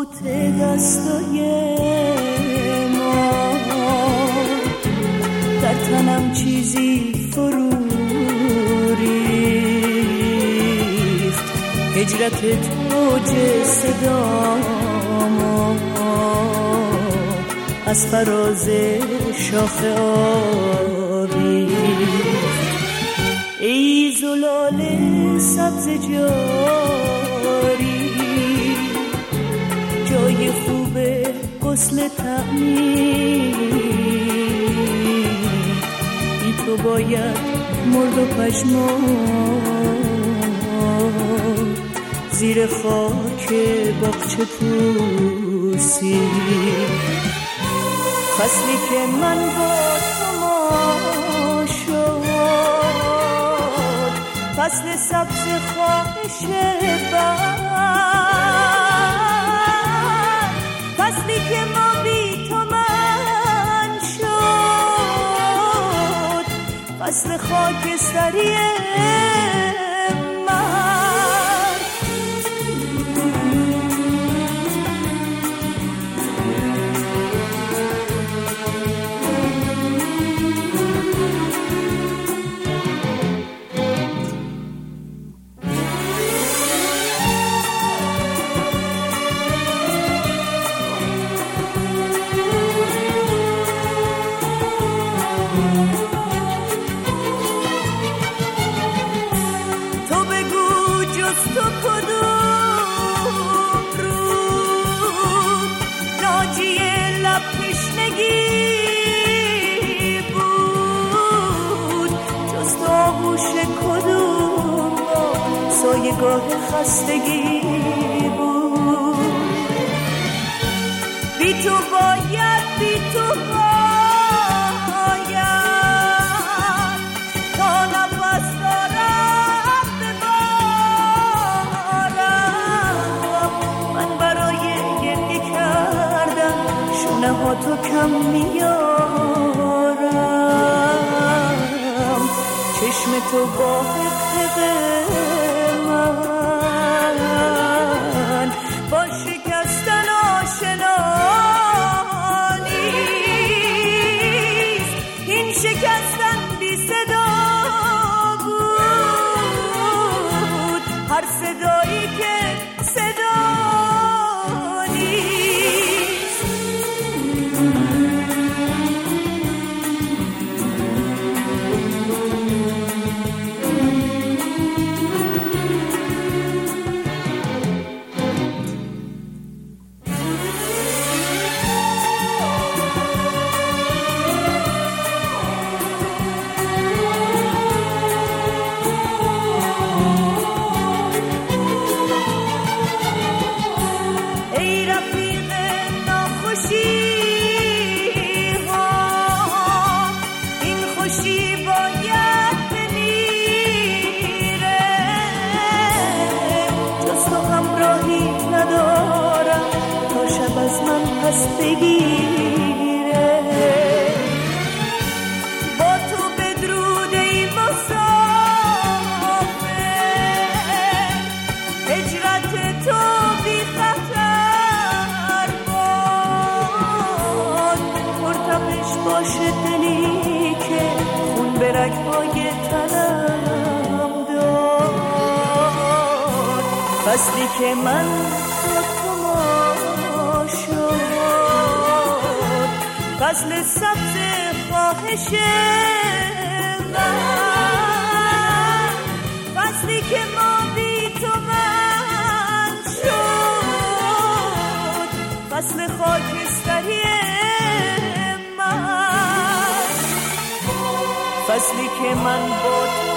سکوت دستای ما، در تنم چیزی فرو ریخت، هجرت توج صدامو از فراز شاخه آویخت. ای زلال سبز جاری، جای خوب غسل تعمیر، بی تو باید مرد و پشمان زیر خاک باغچه پوسی. فصلی که من با تو ما شد، فصل سبز خواهش بر، فصلی که ما بی تو من شد، فصل خاکستری گاه خستگی بود. بی تو باید، بی تو باید تا نفس دارم ببارم. من برای گریه کردم شونه ها تو کم میارم. چشم تو با حقه با شکستن آشنا نیست. این شکستن بی صدا بود، هر صدایی که صدا نیست. بگیره با تو بدرود ای مسافر، هجرت تو بی خطر باد. مرتبش باشه دلی که خون به رگ‌های تنم داد. فصلی که من فصل سبز خواهش من، فصلی که ما بی تو من شد، فصل خاکستری من، فصلی که من با تو